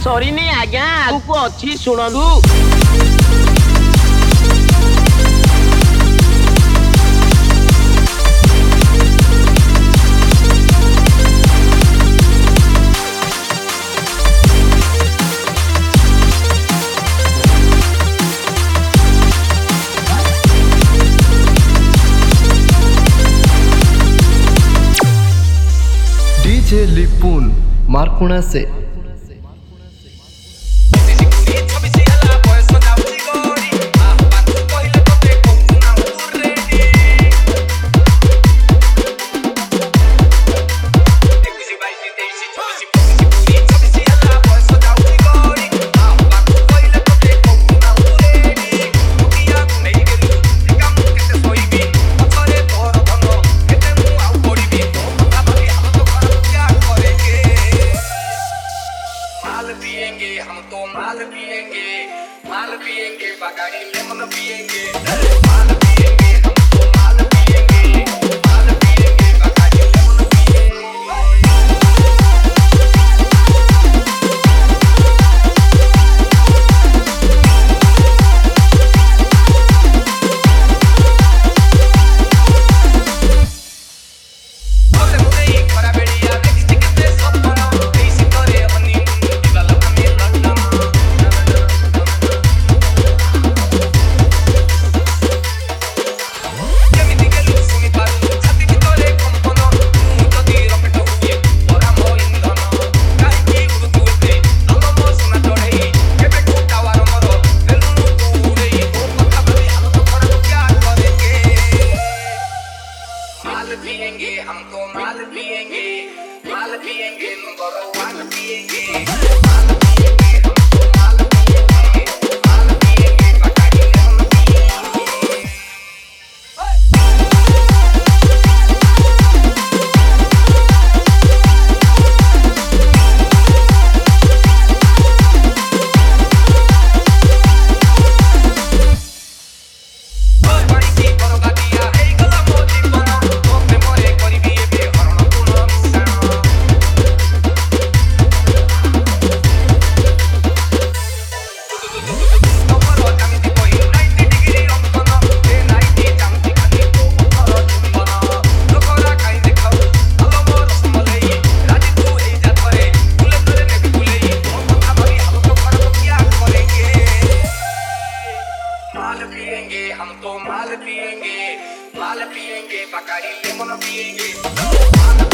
सरीनी आज्ञा आगु अच्छी शुणु। डीजे लिपुन मारकुणा से माल पिएंगे बगाड़ी लेमन पिएंगे माल पिएंगे हम तो माल पिएंगे बगाड़ी लेमन पिएंगे। हम तो माल पिएंगे नंबर 1 पिएंगे माल पिएंगे हम तो माल पिएंगे बगाड़ी लेमन पिएंगे। हम तो माल पिएंगे बगाड़ी लेमन पिएंगे।